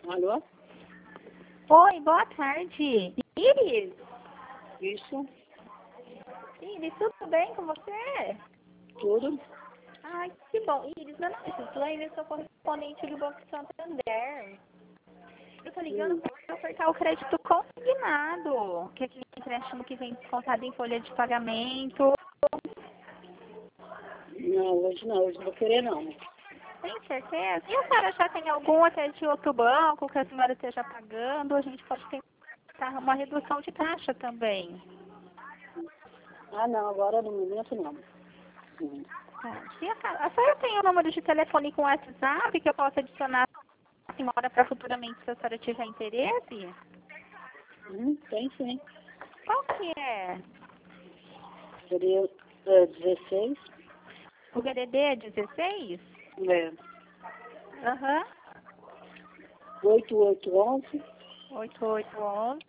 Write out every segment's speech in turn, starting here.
Alô? Oi, boa tarde. Iris? Isso, Iris, tudo bem com você? tudo. Ai, que bom. Iris, meu nome é Gislaine, eu sou correspondente do Banco Santander. Eu tô ligando para ofertar o crédito consignado, que é aquele empréstimo que vem descontado em folha de pagamento. Não, hoje não vou querer não. Tem certeza? E a senhora já tem algum até de outro banco que a senhora esteja pagando? A gente pode tentar uma redução de taxa também. Ah, não, agora no momento não. Tá. E a senhora tem o número de telefone com WhatsApp que eu possa adicionar a senhora para futuramente, se a senhora tiver interesse? Tem sim. Qual que é? Seria 16, O DDD é 16? é, Aham. 8811 8811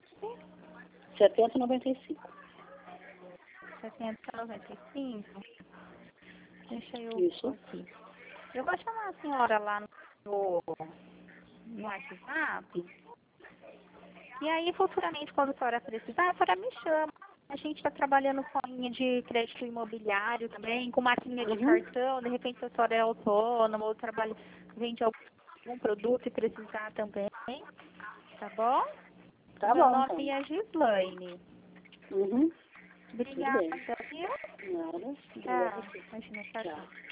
7095. 7095. Deixa eu Isso. aqui. Eu vou chamar a senhora lá no WhatsApp. E aí, futuramente, quando a senhora precisar, a senhora me chama. A gente está trabalhando com a linha de crédito imobiliário também, com maquininha de cartão. De repente, a senhora é autônoma ou trabalha, vende algum produto e precisar também. Tá bom? Tá Meu bom, nome então. é Gislaine. Tudo Obrigada, bem. viu? Nada. Tchau. Imagina, tchau, Tchau. tchau.